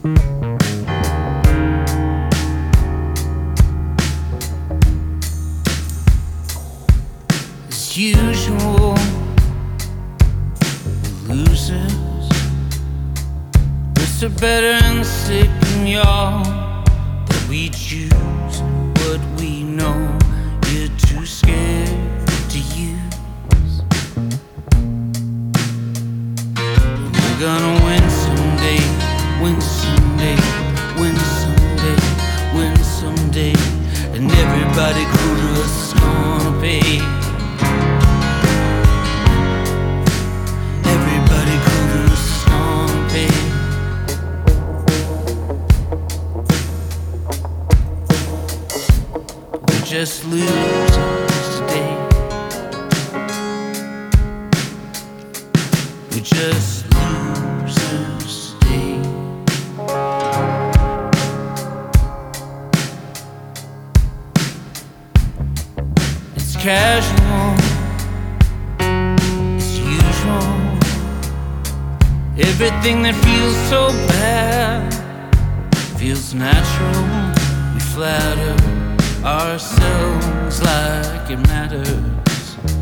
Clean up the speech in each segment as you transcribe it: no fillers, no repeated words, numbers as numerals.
As usual, we're losers. We're so better and sick and y'all that we choose what we know you're too scared to use. We're gonna win someday, win someday, win someday, win someday, and everybody cool to us is gonna pay. Everybody cool to us is gonna pay. We're just losers today. We're just losers today. It's casual, it's usual. Everything that feels so bad feels natural. We flatter ourselves like it matters,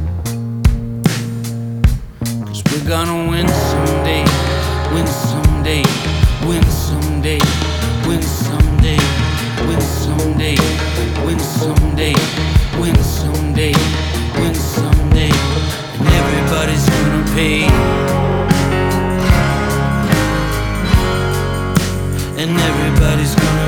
'cause we're gonna win someday, win someday, win someday, win someday, win someday, win someday, win someday, win someday, and everybody's gonna pay. And everybody's gonna